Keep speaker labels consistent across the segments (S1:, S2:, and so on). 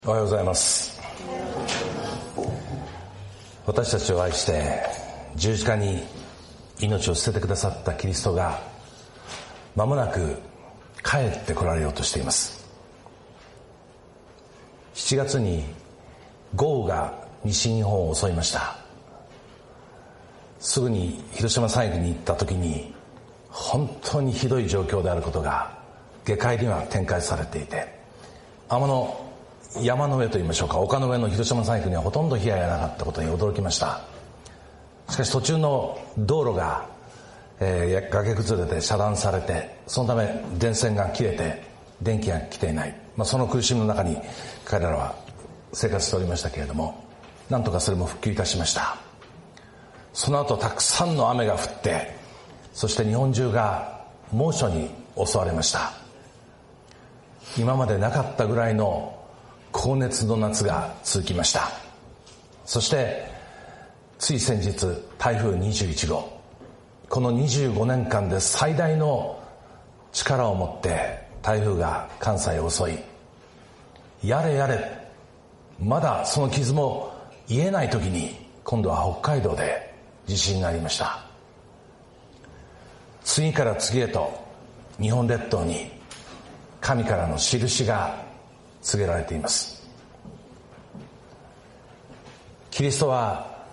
S1: おはようございます。私たちを愛して十字架に命を捨ててくださったキリストが間もなく帰って来られようとしています。7月に豪雨が西日本を襲いました。すぐに広島山域に行った時に本当にひどい状況であることが下界には展開されていて、山の上といいましょうか、丘の上の広島山域にはほとんど被害がなかったことに驚きました。しかし途中の道路が、崖崩れで遮断されて、そのため電線が切れて電気が来ていない、その苦しみの中に彼らは生活しておりましたけれども、なんとかそれも復旧いたしました。その後たくさんの雨が降って、そして日本中が猛暑に襲われました。今までなかったぐらいの高熱の夏が続きました。そしてつい先日台風21号、この25年間で最大の力を持って台風が関西を襲い、やれやれまだその傷も癒えない時に今度は北海道で地震がありました。次から次へと日本列島に神からの印が告げられています。キリストは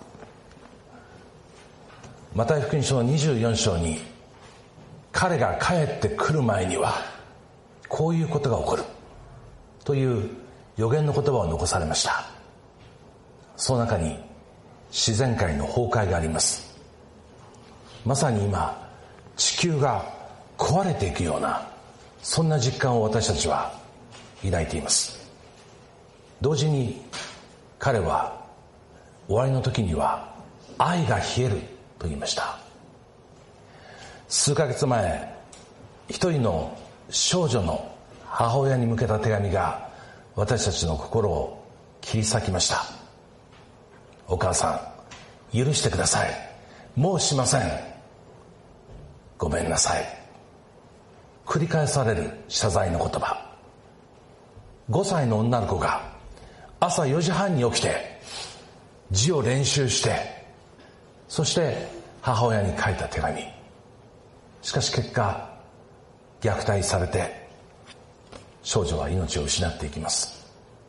S1: マタイ福音書の24章に、彼が帰ってくる前にはこういうことが起こるという予言の言葉を残されました。その中に自然界の崩壊があります。まさに今地球が壊れていくような、そんな実感を私たちは抱いています。同時に彼は終わりの時には愛が冷えると言いました。数ヶ月前、一人の少女の母親に向けた手紙が私たちの心を切り裂きました。お母さん、許してください。もうしません。ごめんなさい。繰り返される謝罪の言葉。5歳の女の子が朝4時半に起きて字を練習して、そして母親に書いた手紙。しかし結果、虐待されて少女は命を失っていきます。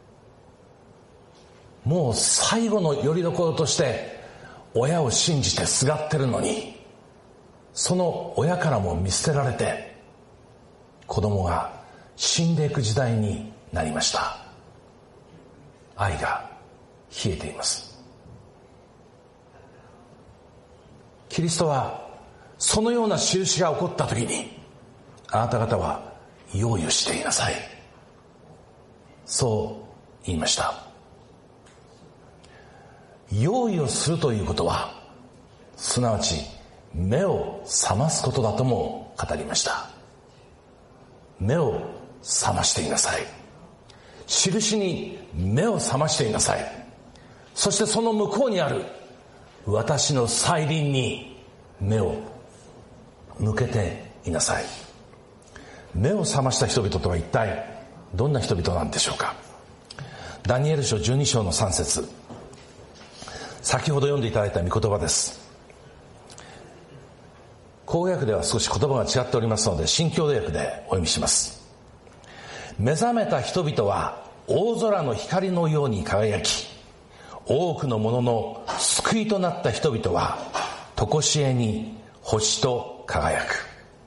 S1: もう最後の拠り所として親を信じてすがってるのに、その親からも見捨てられて子供が死んでいく時代になりました。愛が冷えています。キリストはそのような印が起こった時に、あなた方は用意をしていなさい、そう言いました。用意をするということは、すなわち目を覚ますことだとも語りました。目を覚ましていなさい。印に目を覚ましていなさい。そしてその向こうにある私の再臨に目を向けていなさい。目を覚ました人々とは一体どんな人々なんでしょうか。ダニエル書12章の3節、先ほど読んでいただいた御言葉です。口語訳では少し言葉が違っておりますので、新共同訳でお読みします。目覚めた人々は大空の光のように輝き、多くの者の救いとなった人々は常しえに星と輝く。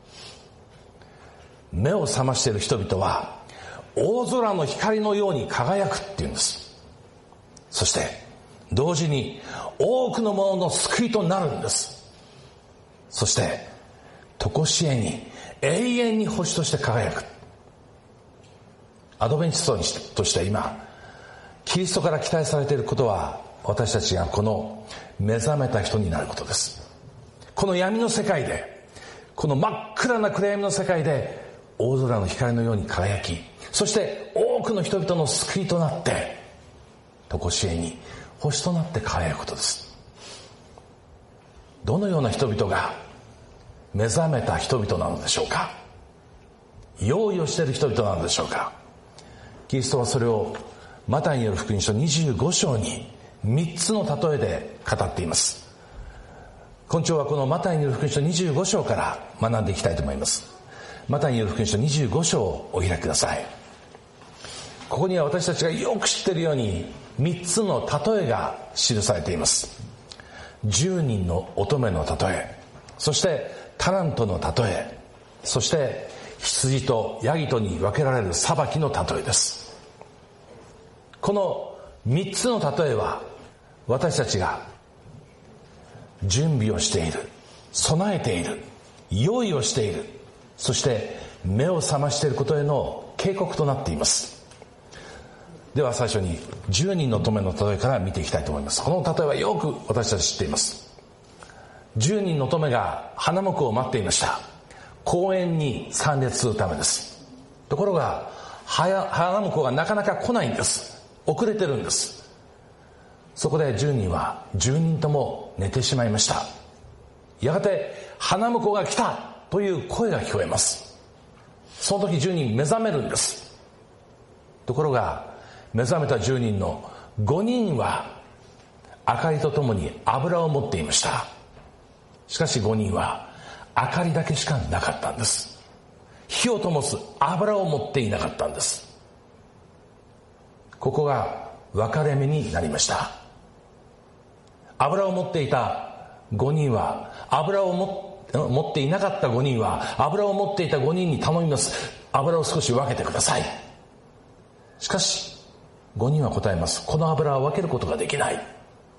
S1: 目を覚ましている人々は大空の光のように輝くっていうんです。そして同時に多くの者の救いとなるんです。そして常しえに永遠に星として輝く。アドベンチストとして今キリストから期待されていることは、私たちがこの目覚めた人になることです。この闇の世界で、この真っ暗な暗闇の世界で大空の光のように輝き、そして多くの人々の救いとなって常しえに星となって輝くことです。どのような人々が目覚めた人々なのでしょうか。用意をしている人々なのでしょうか。キリストはそれをマタイによる福音書25章に3つの例えで語っています。今朝はこのマタイによる福音書25章から学んでいきたいと思います。マタイによる福音書25章をお開きください。ここには私たちがよく知っているように3つの例えが記されています。10人の乙女の例え、そしてタラントの例え、そして羊とヤギとに分けられる裁きの例えです。この3つの例えは私たちが準備をしている、備えている、用意をしている、そして目を覚ましていることへの警告となっています。では最初に10人の乙女の例えから見ていきたいと思います。この例えはよく私たち知っています。10人の乙女が花婿を待っていました。公園に参列するためです。ところが花婿がなかなか来ないんです。遅れてるんです。そこで10人は10人とも寝てしまいました。やがて花婿が来たという声が聞こえます。その時10人目覚めるんです。ところが目覚めた10人の5人は明かりとともに油を持っていました。しかし5人は明かりだけしかなかったんです。火を灯す油を持っていなかったんです。ここが分かれ目になりました。油を持っていた5人は油を持っていなかった5人は油を持っていた5人に頼みます。油を少し分けてください。しかし5人は答えます。この油は分けることができない。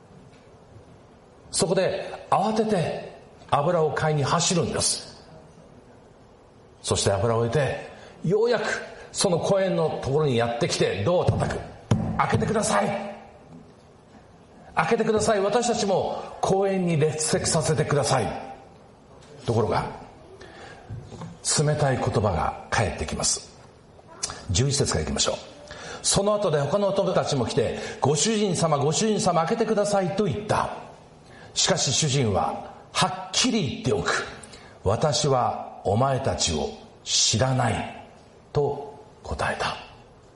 S1: そこで慌てて油を買いに走るんです。そして油を得てようやくその公園のところにやってきてドアを叩く。開けてください。開けてください。私たちも公園に列席させてください。ところが冷たい言葉が返ってきます。11節からいきましょう。その後で他の男たちも来て、ご主人様ご主人様開けてくださいと言った。しかし主人ははっきり言っておく。私はお前たちを知らないと答えた。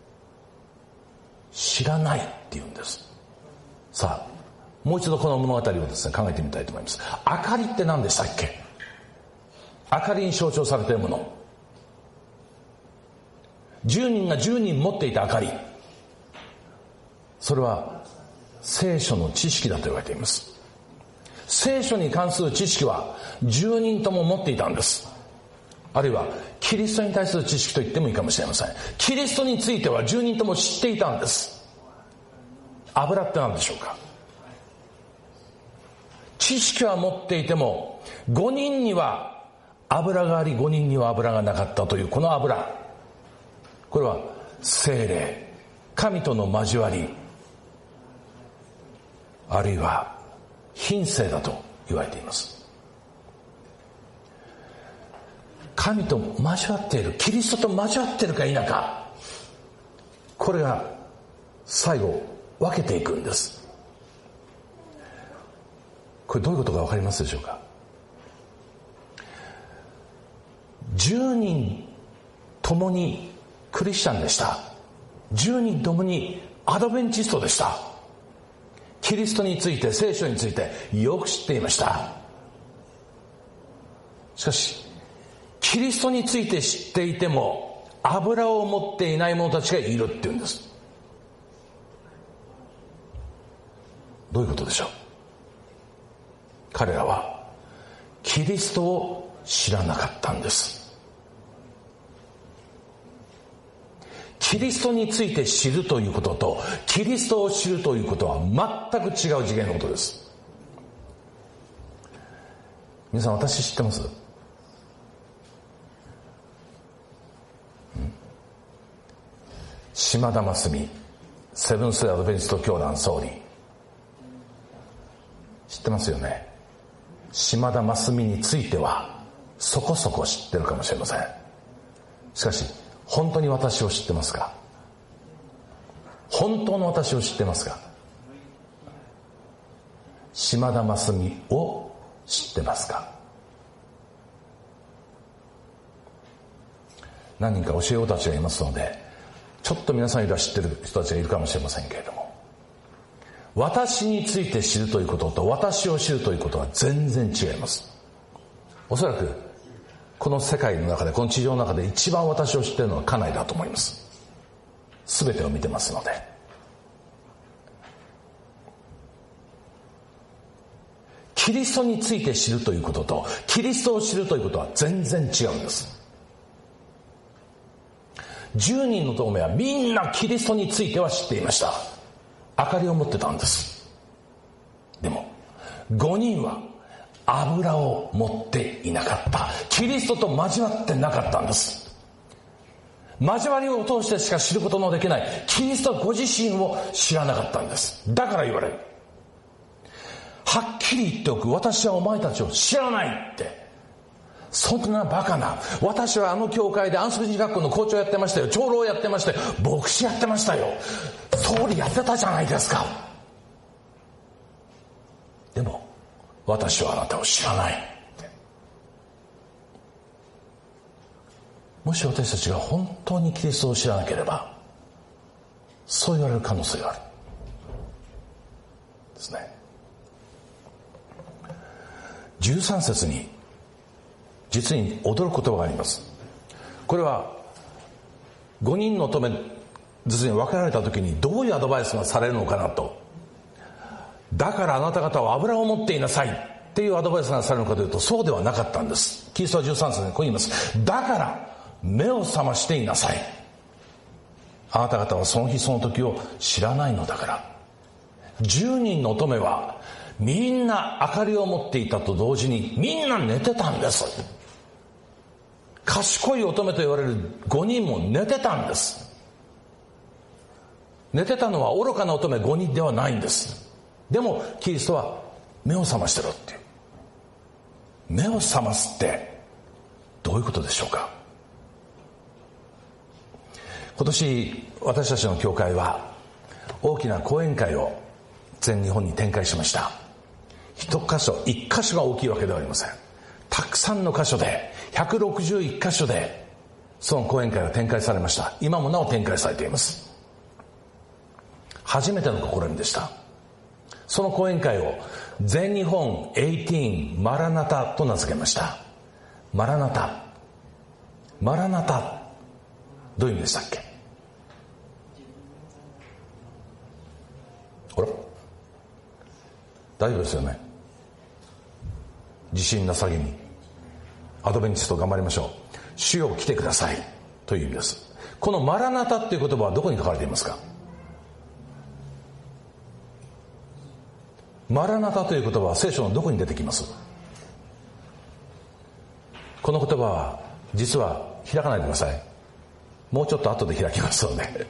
S1: 知らないって言うんです。さあもう一度この物語をですね考えてみたいと思います。明かりって何でしたっけ？明かりに象徴されているもの。10人が10人持っていた明かり、それは聖書の知識だと言われています。聖書に関する知識は10人とも持っていたんです。あるいはキリストに対する知識と言ってもいいかもしれません。キリストについては10人とも知っていたんです。油って何でしょうか？知識は持っていても5人には油があり5人には油がなかったというこの油、これは聖霊、神との交わり、あるいは品性だと言われています。神と交わっている、キリストと交わっているか否か、これが最後分けていくんです。これどういうことか分かりますでしょうか？10人ともにクリスチャンでした。10人ともにアドベンチストでした。キリストについて、聖書についてよく知っていました。しかしキリストについて知っていても油を持っていない者たちがいるっていうんです。どういうことでしょう？彼らはキリストを知らなかったんです。キリストについて知るということとキリストを知るということは全く違う次元のことです。皆さん、私知ってます？島田真澄、セブンス・アドベンチスト教団総理、知ってますよね。島田真澄についてはそこそこ知ってるかもしれません。しかし本当に私を知ってますか？本当の私を知ってますか？島田真澄を知ってますか？何人か教え子たちがいますので、 ちょっと皆さんよりは知ってる人たちがいるかもしれませんけれども、私について知るということと私を知るということは全然違います。おそらくこの世界の中で、この地上の中で一番私を知っているのは家内だと思います。全てを見てますので。キリストについて知るということとキリストを知るということは全然違うんです。10人の友はみんなキリストについては知っていました。明かりを持ってたんです。でも5人は油を持っていなかった。キリストと交わってなかったんです。交わりを通してしか知ることのできないキリストご自身を知らなかったんです。だから言われる。はっきり言っておく、私はお前たちを知らないって。そんなバカな。私はあの教会で安息日学校の校長やってましたよ、長老やってましたよ、牧師やってましたよ、総理やってたじゃないですか。でも私はあなたを知らないって。もし私たちが本当にキリストを知らなければ、そう言われる可能性があるですね。13節に実に驚く言葉があります。これは5人の乙女ずつに分けられた時にどういうアドバイスがされるのかなと。だからあなた方は油を持っていなさいっていうアドバイスがされるのかというと、そうではなかったんです。キリストは13節にこう言います。だから目を覚ましていなさい。あなた方はその日その時を知らないのだから。10人の乙女はみんな明かりを持っていたと同時にみんな寝てたんです。賢い乙女と言われる5人も寝てたんです。寝てたのは愚かな乙女5人ではないんです。でもキリストは目を覚ましてろっていう。目を覚ますってどういうことでしょうか。今年私たちの教会は大きな講演会を全日本に展開しました。一箇所が大きいわけではありません。たくさんの箇所で161箇所でその講演会が展開されました。今もなお展開されています。初めての試みでした。その講演会を全日本18マラナタと名付けました。マラナタどういう意味でしたっけ。あら大丈夫ですよね。自信なさげにアドベンチスト頑張りましょう。主よ来てくださいという意味です。このマラナタという言葉はどこに書かれていますか。マラナタという言葉は聖書のどこに出てきます。この言葉は実は開かないでください。もうちょっと後で開きますので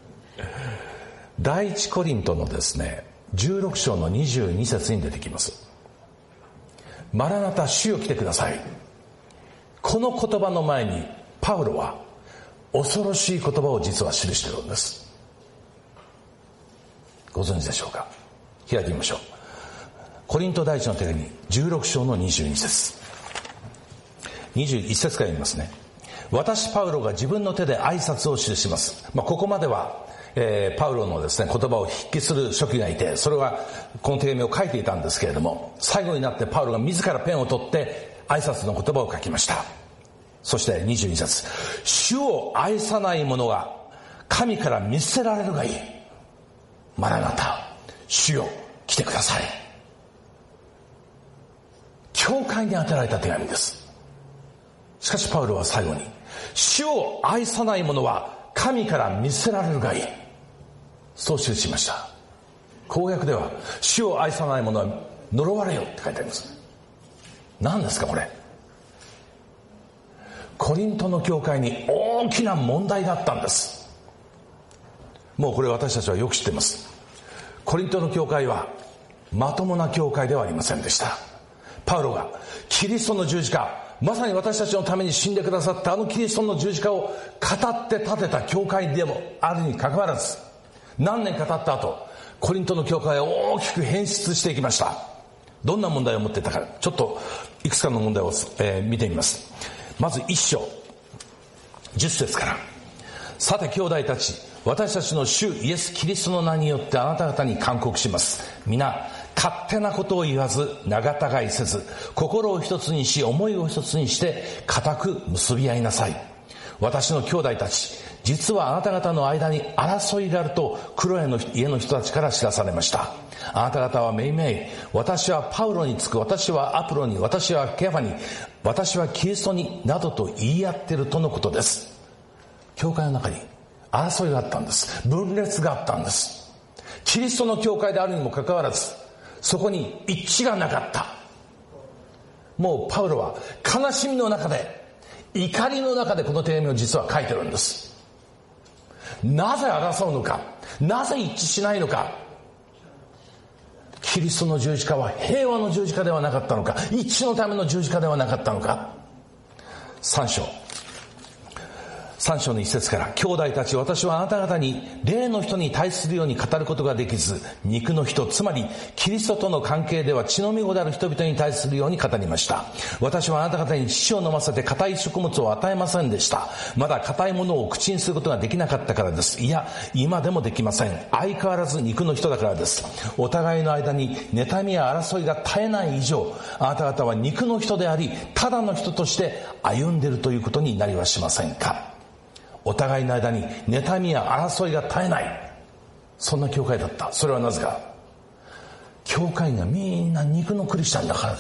S1: 第一コリントのですね16章の22節に出てきます。マラナタ、主よ来てください。この言葉の前にパウロは恐ろしい言葉を実は記しているんです。ご存知でしょうか。開いてみましょう。コリント第一の手紙16章の22節21節から言いますね。私パウロが自分の手で挨拶を記します。ここまではパウロのですね言葉を筆記する書記がいて、それはこの手紙を書いていたんですけれども、最後になってパウロが自らペンを取って挨拶の言葉を書きました。そして22節、主を愛さない者が神から見捨てられるがいい。マラナタ、主よ来てください。教会に当てられた手紙です。しかしパウロは最後に、主を愛さない者は神から見捨てられるがいい、そう記しました。公約では主を愛さない者は呪われよって書いてあります。何ですかこれ。コリントの教会に大きな問題だったんです。もうこれ私たちはよく知っています。コリントの教会はまともな教会ではありませんでした。パウロがキリストの十字架、まさに私たちのために死んでくださったあのキリストの十字架を語って建てた教会でもあるにかかわらず、何年か経った後、コリントの教会は大きく変質していきました。どんな問題を持っていたか、ちょっといくつかの問題を、見てみます。まず1章10節から、さて兄弟たち、 私たちの主イエス・キリストの名によってあなた方に勧告します。皆、勝手なことを言わず、仲違いせず、心を一つにし、思いを一つにして、固く結び合いなさい。私の兄弟たち、実はあなた方の間に争いがあると、クロエの家の人たちから知らされました。あなた方はめいめい、私はパウロにつく、私はアプロに、私はケファに、私はキリストに、などと言い合っているとのことです。教会の中に争いがあったんです。分裂があったんです。キリストの教会であるにもかかわらず、そこに一致がなかった。もうパウロは悲しみの中で、怒りの中でこの手紙を実は書いてるんです。なぜ争うのか、なぜ一致しないのか。キリストの十字架は平和の十字架ではなかったのか、一致のための十字架ではなかったのか。3章の一節から、兄弟たち、私はあなた方に霊の人に対するように語ることができず、肉の人、つまりキリストとの関係では血のみ子である人々に対するように語りました。私はあなた方に乳を飲ませて硬い食物を与えませんでした。まだ硬いものを口にすることができなかったからです。いや、今でもできません。相変わらず肉の人だからです。お互いの間に妬みや争いが絶えない以上、あなた方は肉の人であり、ただの人として歩んでいるということになりはしませんか。お互いの間に妬みや争いが絶えない、そんな教会だった。それはなぜか、教会がみんな肉のクリスチャンだからです。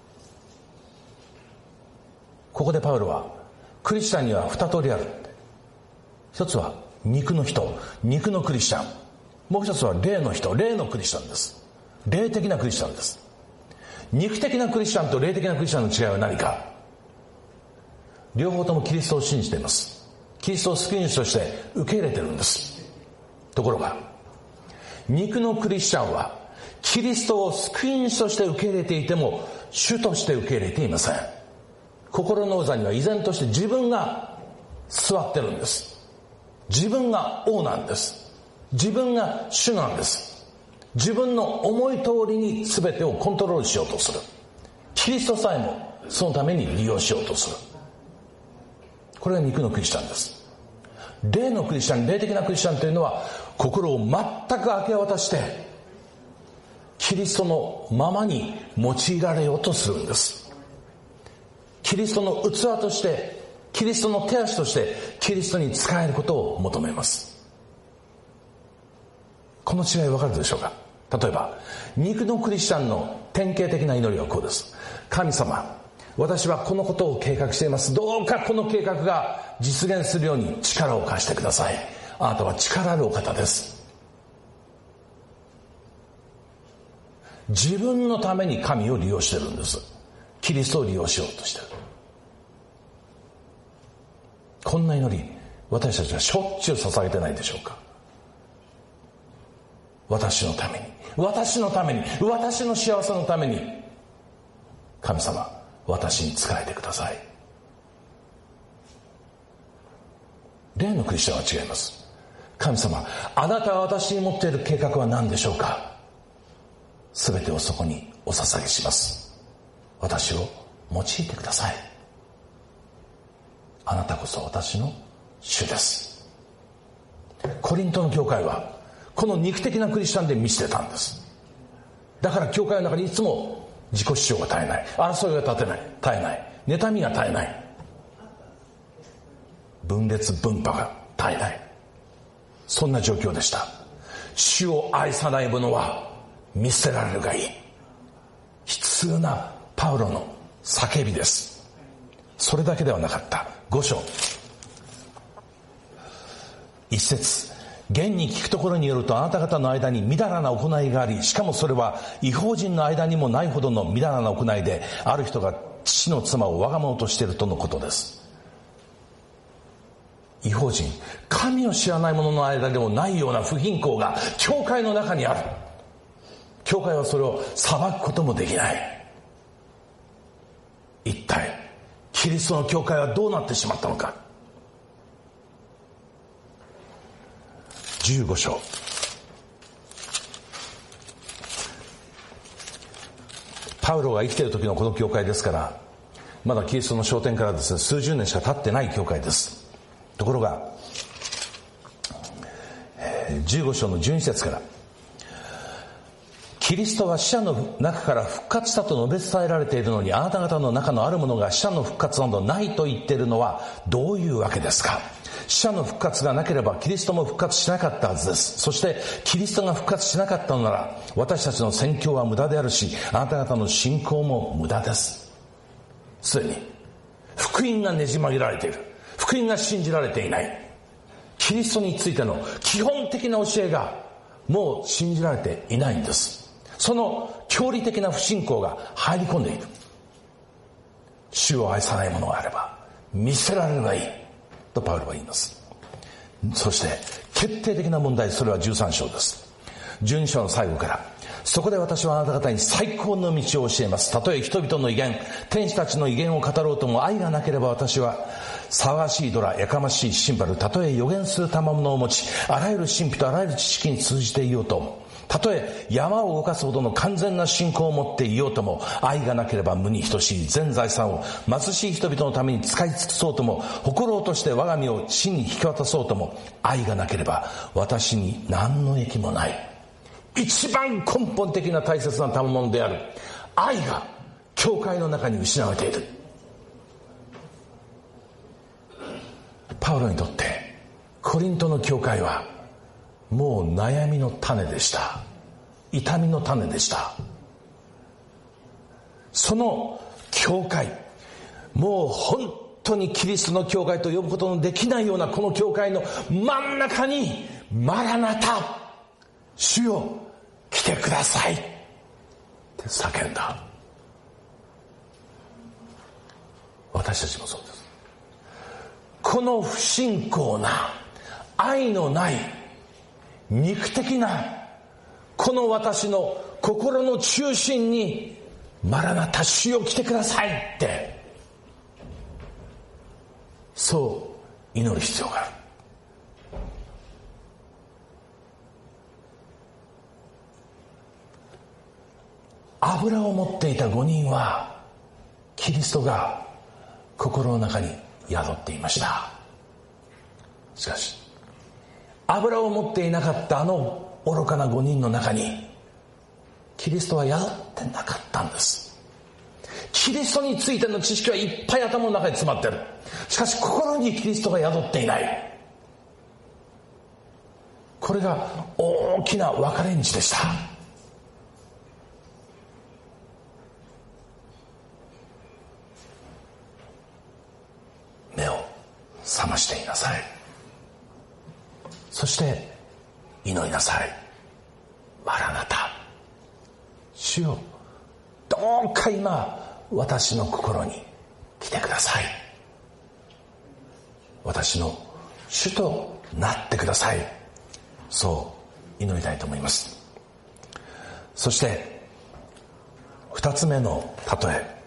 S1: ここでパウロはクリスチャンには2通りある。一つは肉の人、肉のクリスチャン。もう一つは霊の人、霊のクリスチャンです。霊的なクリスチャンです。肉的なクリスチャンと霊的なクリスチャンの違いは何か。両方ともキリストを信じています。キリストを救い主として受け入れてるんです。ところが、肉のクリスチャンはキリストを救い主として受け入れていても主として受け入れていません。心の座には依然として自分が座ってるんです。自分が王なんです。自分が主なんです。自分の思い通りに全てをコントロールしようとする。キリストさえもそのために利用しようとする。これが肉のクリスチャンです。霊のクリスチャン、霊的なクリスチャンというのは、心を全く明け渡してキリストのままに用いられようとするんです。キリストの器として、キリストの手足としてキリストに仕えることを求めます。この違い分かるでしょうか。例えば肉のクリスチャンの典型的な祈りはこうです。神様、私はこのことを計画しています。どうかこの計画が実現するように力を貸してください。あなたは力あるお方です。自分のために神を利用しているんです。キリストを利用しようとしている。こんな祈り、私たちはしょっちゅう捧げてないでしょうか。私のために、私のために、私の幸せのために、神様、私に仕えてください。霊のクリスチャンは違います。神様、あなたが私に持っている計画は何でしょうか。すべてをそこにお捧げします。私を用いてください。あなたこそ私の主です。コリントの教会はこの肉的なクリスチャンで満ちてたんです。だから教会の中にいつも自己主張が絶えない、争いが絶えない、妬みが絶えない、分裂分派が絶えない、そんな状況でした。主を愛さない者は見捨てられるがいい。悲痛なパウロの叫びです。それだけではなかった。5章1節、現に聞くところによると、あなた方の間にみだらな行いがあり、しかもそれは異邦人の間にもないほどのみだらな行いで、ある人が父の妻を我が物としているとのことです。異邦人、神を知らない者の間でもないような不貧困が教会の中にある。教会はそれを裁くこともできない。一体キリストの教会はどうなってしまったのか。15章、パウロが生きている時のこの教会ですから、まだキリストの昇天からですね、数十年しか経ってない教会です。ところが 15章の12節から、キリストは死者の中から復活したと述べ伝えられているのに、あなた方の中のある者が死者の復活などないと言っているのはどういうわけですか。死者の復活がなければキリストも復活しなかったはずです。そしてキリストが復活しなかったのなら、私たちの宣教は無駄であるし、あなた方の信仰も無駄です。すでに福音がねじ曲げられている。福音が信じられていない。キリストについての基本的な教えがもう信じられていないんです。その教理的な不信仰が入り込んでいる。主を愛さない者があれば見せられればいいとパウロは言います。そして決定的な問題、それは13章です。12章の最後から、そこで私はあなた方に最高の道を教えます。たとえ人々の威厳、天使たちの威厳を語ろうとも、愛がなければ私は騒がしいドラ、やかましいシンバル、たとえ予言する賜物を持ち、あらゆる神秘とあらゆる知識に通じていようとも、たとえ山を動かすほどの完全な信仰を持っていようとも、愛がなければ無に等しい全財産を貧しい人々のために使い尽くそうとも、誇ろうとして我が身を死に引き渡そうとも、愛がなければ私に何の益もない。一番根本的な大切な賜物である愛が教会の中に失われている。パウロにとってコリントの教会はもう悩みの種でした。痛みの種でした。その教会、もう本当にキリストの教会と呼ぶことのできないようなこの教会の真ん中に、マラナタ、主よ来てくださいって叫んだ。私たちもそうです。この不信仰な、愛のない肉的なこの私の心の中心に、マラナタ、主よ来てくださいって、そう祈る必要がある。油を持っていた5人はキリストが心の中に宿っていました。しかし油を持っていなかったあの愚かな5人の中にキリストは宿ってなかったんです。キリストについての知識はいっぱい頭の中に詰まってる。しかし心にキリストが宿っていない。これが大きな分かれ道でした。目を覚ましていなさい。そして祈りなさい。マラナタ、主よどうか今私の心に来てください。私の主となってください。そう祈りたいと思います。そして二つ目の例え、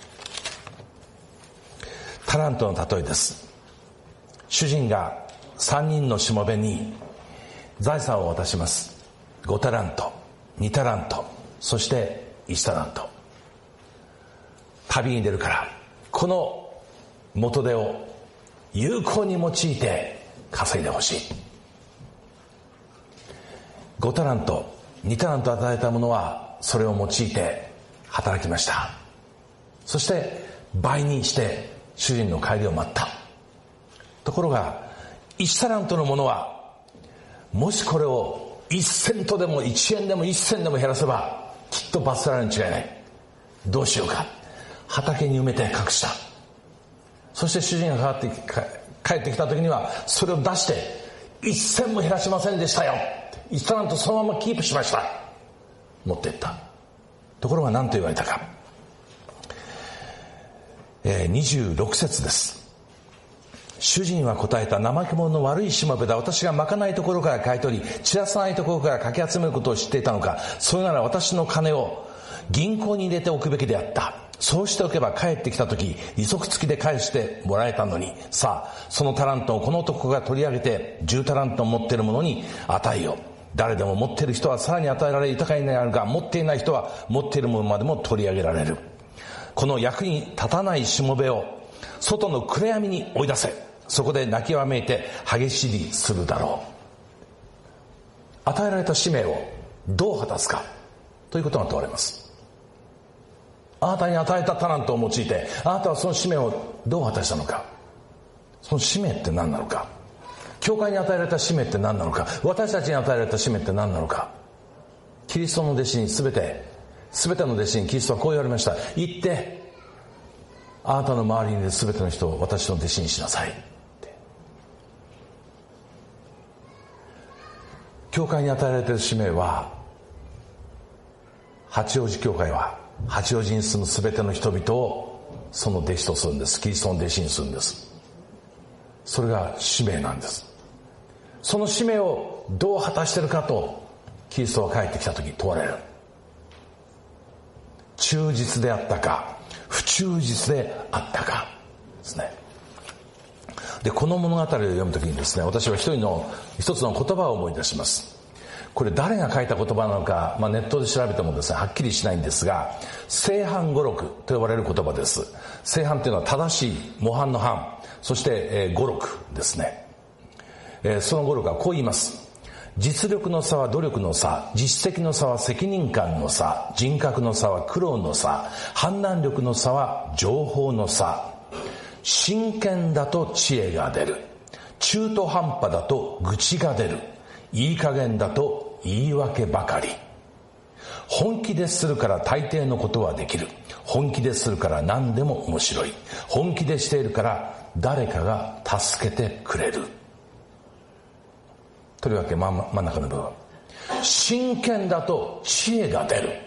S1: タラントの例えです。主人が3人のしもべに財産を渡します。5タラント、2タラント、そして1タラント。旅に出るからこの元手を有効に用いて稼いでほしい。5タラント、2タラント与えた者はそれを用いて働きました。そして倍にして主人の帰りを待った。ところが1タラントの者は、もしこれを1セントでも1円でも1銭でも減らせばきっと罰せられるに違いない。どうしようか、畑に埋めて隠した。そして主人が帰ってきた時にはそれを出して、1銭も減らしませんでしたよ、1タラントそのままキープしました、持っていった。ところが何と言われたか。26節です。主人は答えた。怠け者の悪いしもべだ。私がまかないところから買い取り、散らさないところからかき集めることを知っていたのか。それなら私の金を銀行に入れておくべきであった。そうしておけば帰ってきた時利息付きで返してもらえたのに。さあそのタラントをこの男が取り上げて10タラントを持っている者に与えよう。誰でも持っている人はさらに与えられ豊かになるが、持っていない人は持っているものまでも取り上げられる。この役に立たないしもべを外の暗闇に追い出せ。そこで泣きわめいて歯ぎしりするだろう。 与えられた使命をどう果たすかということが問われます。あなたに与えたタラントを用いて、あなたはその使命をどう果たしたのか。その使命って何なのか。教会に与えられた使命って何なのか。私たちに与えられた使命って何なのか。キリストの弟子に全ての弟子にキリストはこう言われました。行ってあなたの周りにいる全ての人を私の弟子にしなさいって。教会に与えられている使命は、八王子教会は八王子に住む全ての人々をその弟子とするんです。キリストの弟子にするんです。それが使命なんです。その使命をどう果たしているかとキリストが帰ってきた時問われる。忠実であったか不忠実であったかですね。で、この物語を読むときにですね、私は一つの言葉を思い出します。これ誰が書いた言葉なのか、ネットで調べてもですね、はっきりしないんですが、正反語録と呼ばれる言葉です。正反というのは正しい、模範の範、そして語録ですね。その語録はこう言います。実力の差は努力の差、実績の差は責任感の差、人格の差は苦労の差、判断力の差は情報の差、真剣だと知恵が出る、中途半端だと愚痴が出る、いい加減だと言い訳ばかり、本気でするから大抵のことはできる、本気でするから何でも面白い、本気でしているから誰かが助けてくれる。とりわけ真ん中の部分、真剣だと知恵が出る。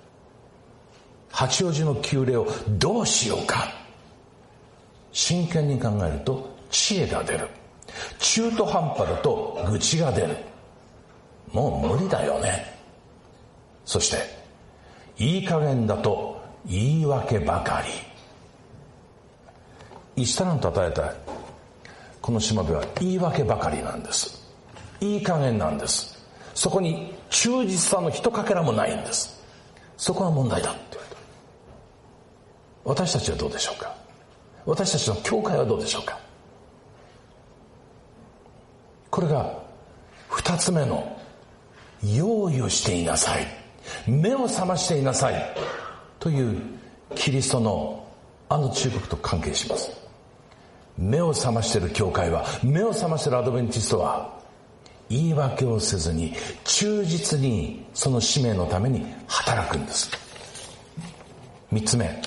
S1: 八王子の旧礼をどうしようか。真剣に考えると知恵が出る。中途半端だと愚痴が出る。もう無理だよね。そしていい加減だと言い訳ばかり。1タラント与えたこのしもべは言い訳ばかりなんです。いい加減なんです。そこに忠実さのひとかけらもないんです。そこが問題だって言われた。私たちはどうでしょうか。私たちの教会はどうでしょうか。これが二つ目の、用意をしていなさい、目を覚ましていなさいというキリストの忠告と関係します。目を覚ましている教会は、目を覚ましているアドベンチストは、言い訳をせずに忠実にその使命のために働くんです。三つ目、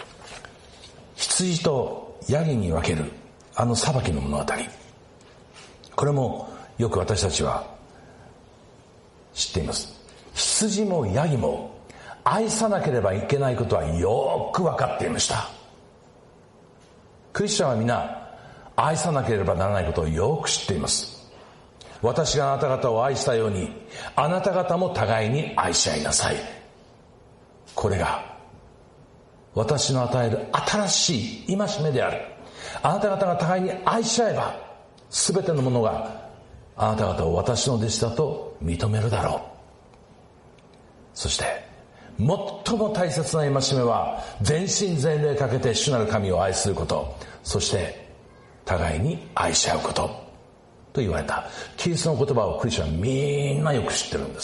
S1: 羊とヤギに分ける裁きの物語。これもよく私たちは知っています。羊もヤギも愛さなければいけないことはよく分かっていました。クリスチャンは皆愛さなければならないことをよく知っています。私があなた方を愛したように、あなた方も互いに愛し合いなさい。これが私の与える新しい戒めである。あなた方が互いに愛し合えば、すべてのものがあなた方を私の弟子だと認めるだろう。そして最も大切な戒めは、全身全霊かけて主なる神を愛すること、そして互いに愛し合うことと言われた。キリストの言葉をクリスチャンはみんなよく知ってるんです。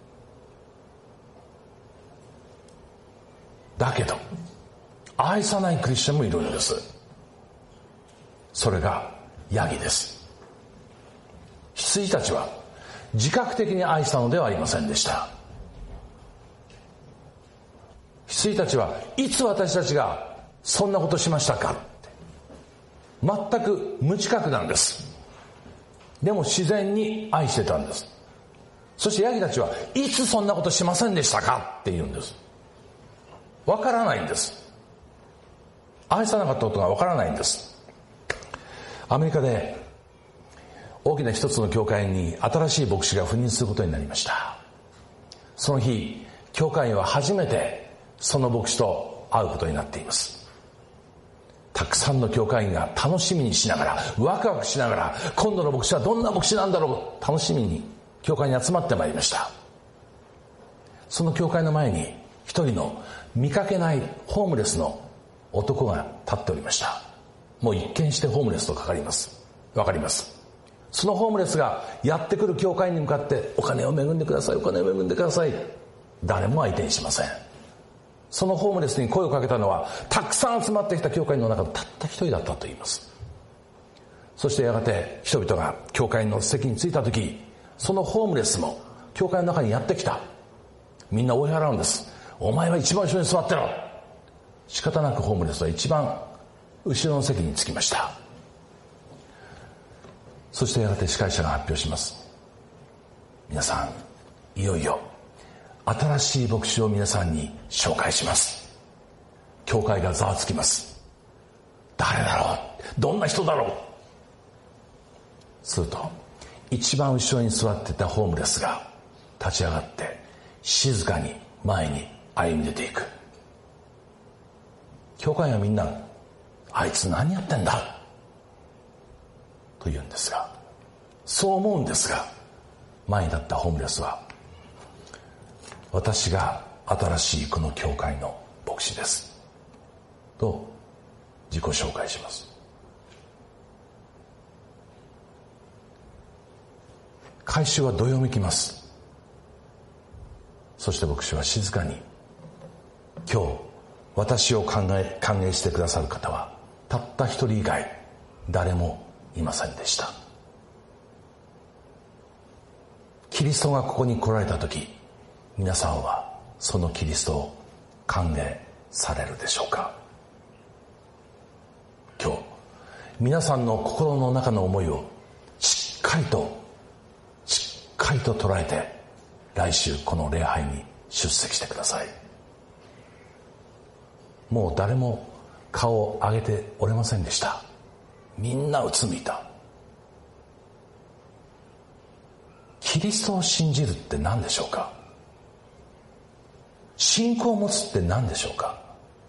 S1: だけど愛さないクリスチャンもいるんです。それがヤギです。羊たちは自覚的に愛したのではありませんでした。羊たちはいつ私たちがそんなことしましたかって全く無自覚なんです。でも自然に愛してたんです。そしてヤギたちはいつそんなことしませんでしたかって言うんです。わからないんです。愛さなかったことがわからないんです。アメリカで大きな一つの教会に新しい牧師が赴任することになりました。その日、教会員は初めてその牧師と会うことになっています。たくさんの教会員が楽しみにしながら、ワクワクしながら、今度の牧師はどんな牧師なんだろう、楽しみに教会に集まってまいりました。その教会の前に一人の見かけないホームレスの男が立っておりました。もう一見してホームレスとわかります。 そのホームレスがやってくる教会に向かって、お金を恵んでください、お金を恵んでください。誰も相手にしません。そのホームレスに声をかけたのは、たくさん集まってきた教会の中のたった一人だったと言います。そしてやがて人々が教会の席に着いた時、そのホームレスも教会の中にやってきた。みんな追い払うんです。お前は一番後ろに座ってろ。仕方なくホームレスは一番後ろの席に着きました。そしてやがて司会者が発表します。皆さん、いよいよ新しい牧師を皆さんに紹介します。教会がざわつきます。誰だろう、どんな人だろう。すると一番後ろに座ってたホームレスが立ち上がって静かに前に歩み出ていく。教会はみんな、あいつ何やってんだと言うんですが、そう思うんですが、前に立ったホームレスは、私が新しいこの教会の牧師ですと自己紹介します。会衆はどよめきます。そして牧師は静かに、今日私を歓迎してくださる方はたった一人以外誰もいませんでした。キリストがここに来られた時、皆さんはそのキリストを歓迎されるでしょうか。今日皆さんの心の中の思いをしっかりと捉えて、来週この礼拝に出席してください。もう誰も顔を上げておれませんでした。みんなうつむいた。キリストを信じるって何でしょうか。信仰を持つって何でしょうか。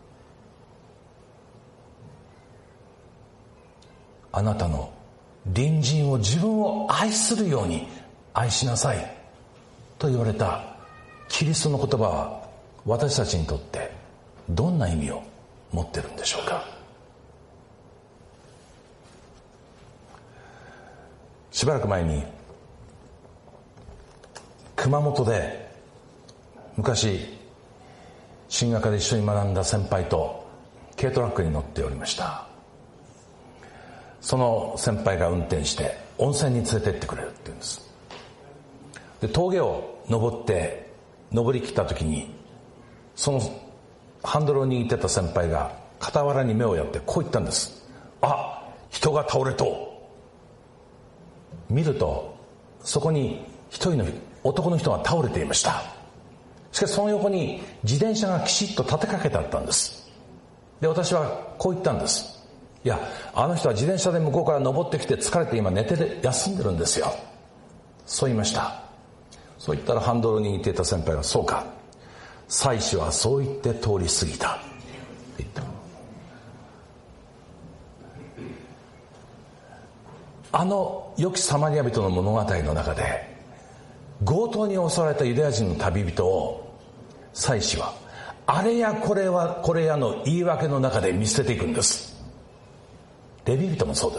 S1: あなたの隣人を自分を愛するように愛しなさいと言われたキリストの言葉は、私たちにとってどんな意味を持ってるんでしょうか。しばらく前に熊本で昔進学で一緒に学んだ先輩と軽トラックに乗っておりました。その先輩が運転して温泉に連れてってくれるって言うんです。で、峠を登り切った時に、そのハンドルを握ってた先輩が傍らに目をやってこう言ったんです。あ、人が倒れと。見るとそこに一人の男の人が倒れていました。しかしその横に自転車がきちっと立てかけてあったんです。で、私はこう言ったんです。いや、あの人は自転車で向こうから登ってきて疲れて今寝て休んでるんですよ。そう言いました。そう言ったらハンドルを握っていた先輩が、そうか、祭司はそう言って通り過ぎたって言った。あの良きサマリア人の物語の中で、強盗に襲われたユダヤ人の旅人を祭司はあれやこれやの言い訳の中で見捨てていくんです。レビ人もそうです。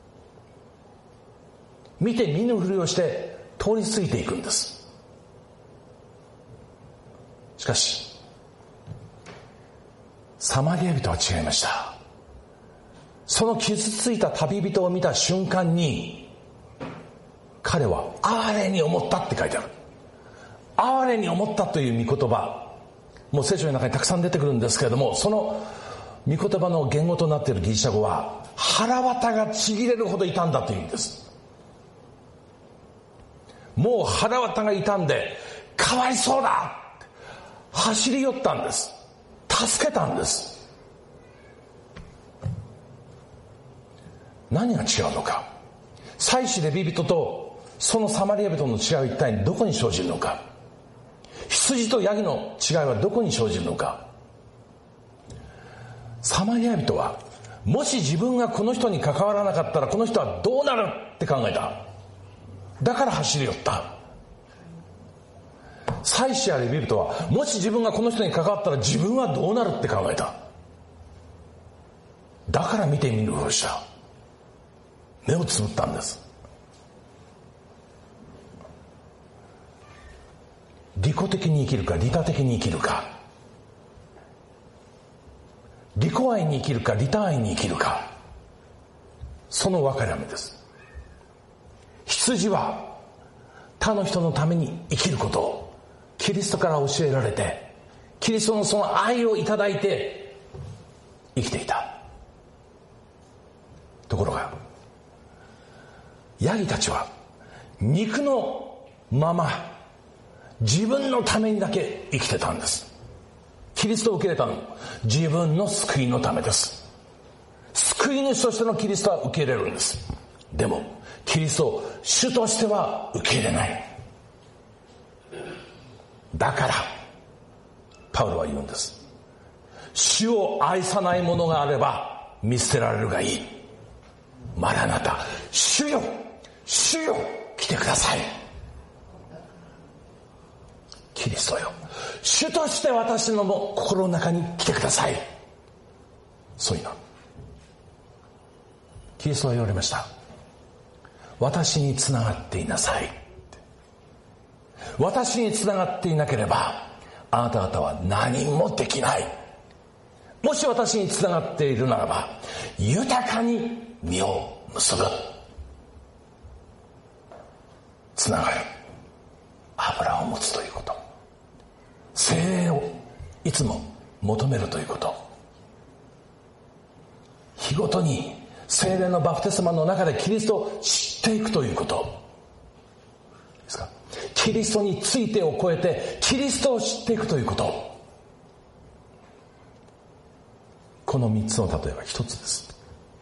S1: 見て見ぬふりをして通り過ぎていくんです。しかしサマリア人は違いました。その傷ついた旅人を見た瞬間に、彼は哀れに思ったって書いてある。哀れに思ったという御言葉、もう聖書の中にたくさん出てくるんですけれども、その御言葉の言語となっているギリシャ語は、腹渡がちぎれるほど傷んだというんです。もう腹渡が傷んでかわいそうだ、走り寄ったんです。助けたんです。何が違うのか。祭司レビ人とそのサマリア人の違いは一体どこに生じるのか。羊とヤギの違いはどこに生じるのか。サマリア人は、もし自分がこの人に関わらなかったらこの人はどうなるって考えた。だから走り寄った。祭司やレビ人は、もし自分がこの人に関わったら自分はどうなるって考えた。だから見て見ぬふりをした。目をつぶったんです。 利己的に生きるか利他的に生きるか、利己愛に生きるか利他愛に生きるか、その分かれ目です。羊は他の人のために生きることをキリストから教えられて、キリストのその愛をいただいて生きていた。ところがヤギたちは肉のまま自分のためにだけ生きてたんです。キリストを受け入れたのも自分の救いのためです。救い主としてのキリストは受け入れるんです。でもキリストを主としては受け入れない。だからパウロは言うんです。主を愛さない者があれば見捨てられるがいい。マラナタ、主よ主よ来てください。キリストよ、主として私の心の中に来てください。そういうのキリストは言われました。私につながっていなさい。私につながっていなければあなた方は何もできない。もし私につながっているならば豊かに実を結ぶ。つながる、油を持つということ、聖霊をいつも求めるということ、日ごとに聖霊のバプテスマの中でキリストを知っていくということですか。キリストについてを超えてキリストを知っていくということ、この3つの例えば1つです。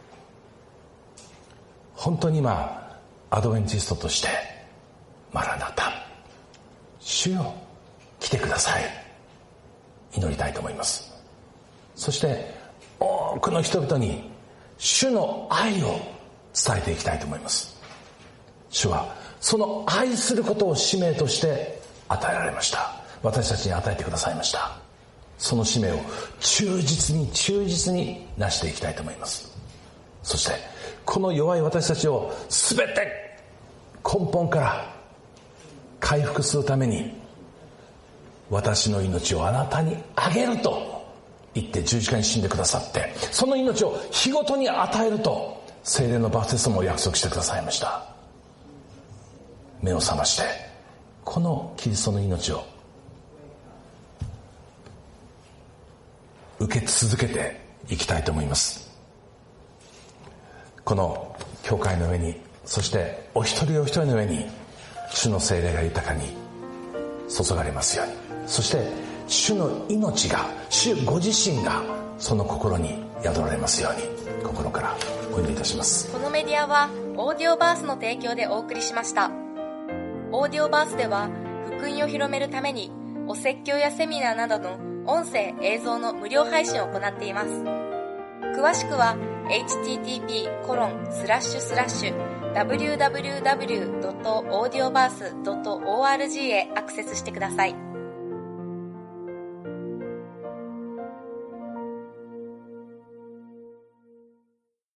S1: 本当に今アドベンチストとしてマラナタ、主よ来てください、祈りたいと思います。そして多くの人々に主の愛を伝えていきたいと思います。主はその愛することを使命として与えられました。私たちに与えてくださいました。その使命を忠実になしていきたいと思います。そしてこの弱い私たちを全て根本から回復するために、私の命をあなたにあげると言って十字架に死んでくださって、その命を日ごとに与えると聖霊のバプテスマを約束してくださいました。目を覚ましてこのキリストの命を受け続けていきたいと思います。この教会の上に、そしてお一人お一人の上に主の聖霊が豊かに注がれますように、そして主の命が、主ご自身がその心に宿られますように心からお祈りいたします。
S2: このメディアはオーディオバースの提供でお送りしました。オーディオバースでは福音を広めるためにお説教やセミナーなどの音声映像の無料配信を行っています。詳しくは http://www.audioverse.org へアクセスしてください。